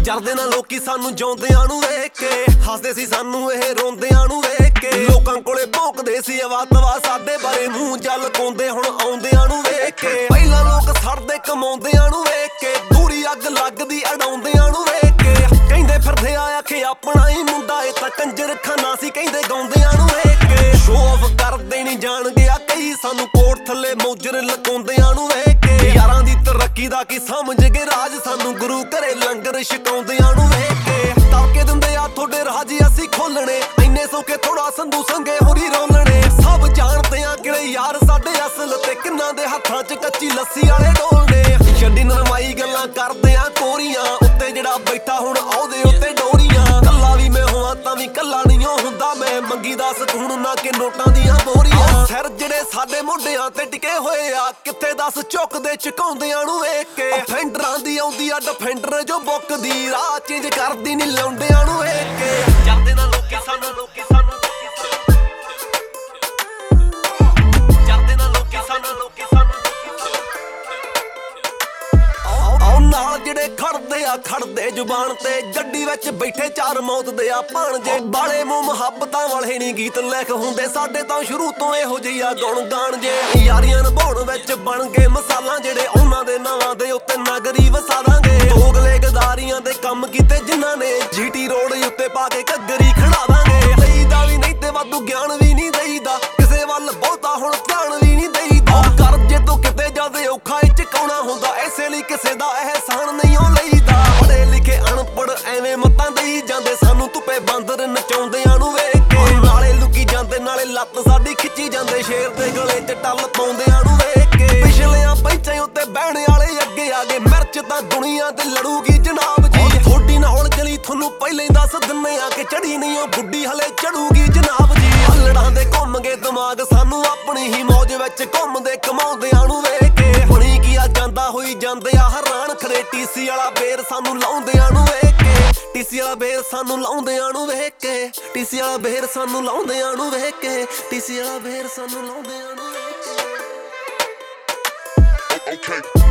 ਜਰਦੇ ਨਾ ਲੋਕੀ ਸਾਨੂੰ ਜਿਉਂਦਿਆਂ ਨੂੰ ਵੇਖ ਕੇ, ਹੱਸਦੇ ਸੀ ਸਾਨੂੰ ਇਹ ਰੋਂਦਿਆਂ ਨੂੰ ਵੇਖ ਕੇ। ਲੋਕਾਂ ਕੋਲੇ ਭੌਂਕਦੇ ਸੀ ਅਵਾਤਵਾ ਸਾਡੇ ਬਾਰੇ, ਮੂੰਹ ਜਲ ਪਾਉਂਦੇ ਹੁਣ ਆਉਂਦਿਆਂ ਨੂੰ ਵੇਖ ਕੇ। ਪਹਿਲਾਂ ਲੋਕ ਸੜਦੇ ਕਮਾਉਂਦਿਆਂ ਨੂੰ ਵੇਖ ਕੇ, ਦੂਰੀ ਅੱਗ ਲੱਗਦੀ ਅਡਾਉਂਦਿਆਂ ਨੂੰ ਵੇਖ ਕੇ। ਕਹਿੰਦੇ ਫਿਰਦੇ ਆ ਆਖੇ ਆਪਣਾ ਹੀ ਮੁੰਡਾ, ਇਹ ਤਾਂ ਕੰਜਰ ਖਾਨਾ ਸੀ ਕਹਿੰਦੇ ਗਾਉਂਦਿਆਂ ਨੂੰ ਵੇਖ ਕੇ। ਸ਼ੋ ਆਫ ਕਰਦੇ ਨਹੀਂ ਜਾਣ ਗਿਆ ਕਈ, ਸਾਨੂੰ ਕੋਟ ਥੱਲੇ ਮੌਜਰ ਲਕਾਉਂਦਿਆਂ ਨੂੰ ਵੇਖ ਕੇ। ਯਾਰਾਂ ਦੀ ਤਰੱਕੀ ਦਾ ਕੀ ਸਮਝ ਗਏ ਰਾਜ, ਸਾਨੂੰ ਗੁਰੂ ਘਰੇ ਲੰਗਰ ਛਕਾਉਂਦਿਆਂ ਨੂੰ ਵੇਖ ਕੇ। ਤੜਕੇ ਦਿੰਦੇ ਆ ਤੁਹਾਡੇ ਰਾਜ ਅਸੀਂ ਖੋਲਣੇ, ਇੰਨੇ ਸੌਕੇ ਥੋੜਾ ਸੰਧੂ ਸੰਗੇ ਹੋਰੀ ਰੋਲਣੇ। ਸਭ ਜਾਣਦੇ ਆ ਕਿਹੜੇ ਯਾਰ ਸਾਡੇ ਅਸਲ, ਤੇ ਕਿੰਨਾਂ ਦੇ ਹੱਥਾਂ 'ਚ ਕੱਚੀ ਲੱਸੀ ਵਾਲੇ ਡੋਲਣੇ। ਛੱਡੀ ਨਰਮਾਈ ਗੱਲਾਂ ਕਰਦੇ ਆ ਕੋਰੀਆਂ, ਉੱਤੇ ਜਿਹੜਾ ਬੈਠਾ ਹੁਣ ਆਉਦੇ ਉੱਤੇ ਡੋਰੀਆਂ। ਕੱਲਾ ਵੀ ਮੈਂ ਹੋਵਾਂ ਤਾਂ ਵੀ ਕੱਲਾ ਨਹੀਂ ਹੁੰਦਾ ਮੈਂ, ਮੰਗੀ ਦਾ ਸਕੂਨ ਨਾ ਕਿ ਨੋਟਾਂ ਦੀਆਂ ਬੋਰੀਆਂ। ਸਿਰ ਜਿਹੜੇ ਸਾਡੇ ਮੋਢਿਆਂ ਤੇ ਟਿਕੇ ਹੋਏ ਆ, ਕਿੱਥੇ ਦੱਸ ਝੁਕਦੇ ਝੁਕਾਉਂਦਿਆਂ ਨੂੰ ਵੇਖ ਕੇ। ਫੈਂਡਰਾਂ ਦੀ ਆਉਂਦੀ ਆ ਡਿਫੈਂਡਰ ਜੋ ਬੁੱਕਦੀ, ਰਾਹ ਚੇਂਜ ਕਰਦੀ ਨਹੀਂ ਲਾਉਂਦਿਆਂ ਨੂੰ ਵੇਖ ਕੇ। ਜਰਦੇ ਨਾ ਲੋਕੀ ਸਾਨੂੰ ਜਰਦੇ ਨਾ ਲੋਕੀ ਸਾਨੂੰ ਆਉ ਨਾਲ ਜਿਹੜੇ ਖੜਦੇ ਜ਼ੁਬਾਨ ਤੇ, ਗੱਡੀ ਵਿੱਚ ਬੈਠੇ ਚਾਰ ਮੌਤ ਦੇ ਆ ਭਾਣਜੇ। ਬਾਲੇ ਮੂੰਹ ਮੁਹੱਬਤਾਂ ਵਾਲੇ ਨਹੀਂ ਗੀਤ ਲਿਖ ਹੁੰਦੇ ਸਾਡੇ ਤਾਂ ਸ਼ੁਰੂ ਤੋਂ ਇਹੋ ਜਿਹੀ ਆ ਗੁਣ ਗਾਣ ਜੇ। ਯਾਰੀਆਂ ਨਿਭਾਉਣ ਵਿੱਚ ਬਣ ਗਏ ਮਸਾਲਾਂ ਜਿਹੜੇ, ਉਹਨਾਂ ਦੇ ਨਾਵਾਂ ਦੇ ਉੱਤੇ ਨਗਰੀ ਵਸਾ ਦਾਂਗੇ। ਦੋਗਲੇ ਗਦਾਰੀਆਂ ਦੇ ਕੰਮ ਕੀਤੇ ਜਿਨ੍ਹਾਂ ਨੇ, ਜੀਟੀ ਰੋਡ ਉੱਤੇ ਪਾ ਕੇ ਘੱਗਰੀ ਖੜਾ ਦਾਂਗੇ। ਲਈਦਾ ਵੀ ਨਹੀਂ ਤੇ ਵਾਧੂ ਗਿਆਨ ਵੀ ਨਹੀਂ ਦੇਈਦਾ, ਕਿਸੇ ਵੱਲ ਬਹੁਤਾ ਹੁਣ ਧਿਆਨ ਵੀ ਨਹੀਂ ਦੇਈਦਾ। ਕਰਜ਼ੇ ਤੋਂ ਕਿਤੇ ਜ਼ਿਆਦਾ ਔਖਾ ਚੁਕਾਉਣਾ ਹੁੰਦਾ, ਇਸੇ ਲਈ ਕਿਸੇ ਦਾ ਅਹਿਸਾਨ ਨਹੀਂ ਉਹ ਲਈਦਾ। ਪੜ੍ਹੇ ਲਿਖੇ ਅਨਪੜ੍ਹ ਐਵੇਂ ਮੱਤਾਂ ਦੇਈ ਜਾਂਦੇ, ਸਾਨੂੰ ਧੁੱਪੇ ਬਾਂਦਰ ਨਚਾਉਂਦਿਆਂ ਨੂੰ ਵੇਖ ਕੇ। ਨਾਲੇ ਲੁਕੀ ਜਾਂਦੇ ਨਾਲੇ ਲੱਤ ਸਾਡੀ ਖਿੱਚੀ ਜਾਂਦੇ, ਸ਼ੇਰ ਦੇ ਗਲੇ 'ਚ ਟੱਲ ਪਾਉਂਦਿਆਂ ਨੂੰ ਵੇਖ ਕੇ। ਪਿਛਲਿਆਂ ਬੈਂਚਾਂ ਉੱਤੇ ਬਹਿਣ ਵਾਲੇ ਅੱਗੇ ਆ ਗਏ, ਮਿਰਚ ਤਾਂ ਦੁਨੀਆ ਤੇ ਲੜੂਗੀ ਜਨਾਬ ਜੀ। ਥੋੜੀ ਨਾਲ ਜਲੀ ਤੁਹਾਨੂੰ ਪਹਿਲਾਂ ਹੀ ਦੱਸ ਦਿੰਨੇ ਆ ਕਿ ਚੜੀ ਨਹੀਂ ਉਹ ਗੁੱਡੀ ਹਲੇ ਚੜੂਗੀ ਜਨਾਬ ਜੀ। ਹੱਲੜਾਂ ਦੇ ਘੁੰਮ ਗਏ ਦਿਮਾਗ ਸਾਨੂੰ, ਆਪਣੀ ਹੀ ਮੌਜ ਵਿੱਚ ਘੁੰਮਦੇ ਕਮਾਉਂਦਿਆਂ ਨੂੰ ਵੇਖ ਕੇ। ਬਣੀ ਕੀ ਆ ਜਾਂਦਾ ਹੋਈ ਜਾਂਦੇ ਆ ਹੈਰਾਨ, ਖੜੇ ਟੀਸੀ ਵਾਲਾ ਬੇਰ ਸਾਨੂੰ ਲਾਉਂਦਿਆਂ ਨੂੰ ਵੇਖ ਕੇ। ਟੀਸੀ ਵਾਲਾ ਬੇਰ ਸਾਨੂੰ ਲਾਉਂਦਿਆਂ ਨੂੰ ਵੇਖ ਕੇ, ਟੀਸੀ ਵਾਲਾ ਬੇਰ ਸਾਨੂੰ ਲਾਉਂਦਿਆਂ ਨੂੰ ਵੇਖ ਕੇ, ਟੀਸੀ ਵਾਲਾ ਬੇਰ ਸਾਨੂੰ ਲਾਉਂਦਿਆਂ ਨੂੰ ਵੇਖ ਕੇ। Okay.